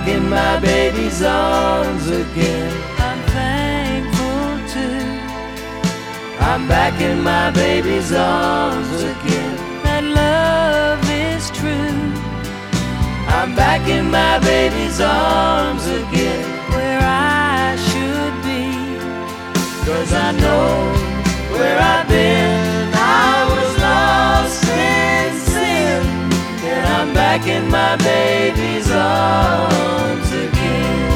in my baby's arms again. I'm thankful too. I'm back in my baby's arms again. That love is true. I'm back in my baby's arms again. Where I should be. 'Cause I know where I've been. I was lost in sin, and I'm back in my baby's arms again.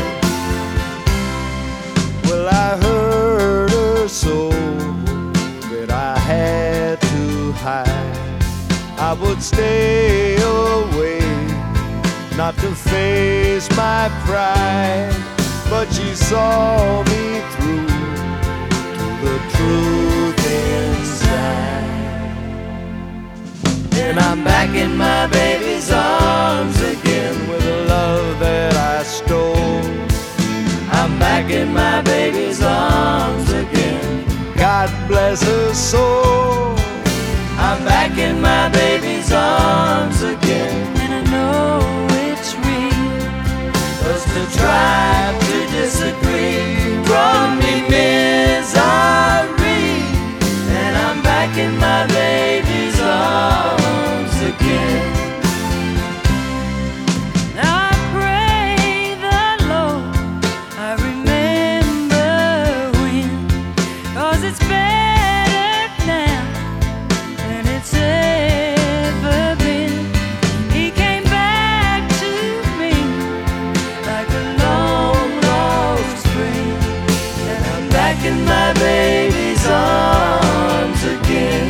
Well, I hurt her so that I had to hide. I would stay away, not to face my pride, but she saw me through to the truth inside. And I'm back in my baby's arms again with the love that I stole. I'm back in my baby's arms again. God bless her soul. I'm back in my baby's arms again. And I know it's real. 'Cause to try to disagree brought me misery. And I'm back in my baby's arms again. Now I pray the Lord I remember when, 'cause it's better now than it's ever been. He came back to me like a long lost friend. And I'm back in my baby's arms again.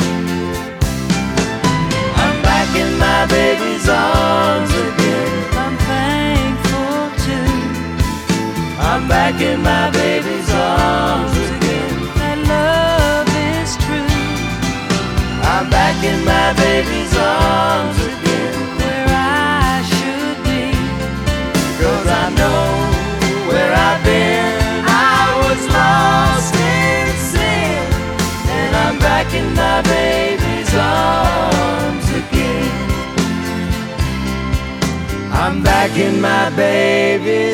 I'm back in my baby's arms again. I'm thankful too. I'm back in my baby's arms again. That love is true. I'm back in my baby's arms again. Where I should be. 'Cause I know where I've been. I was lost in sin, and I'm back in my baby's arms again. I'm back in my baby's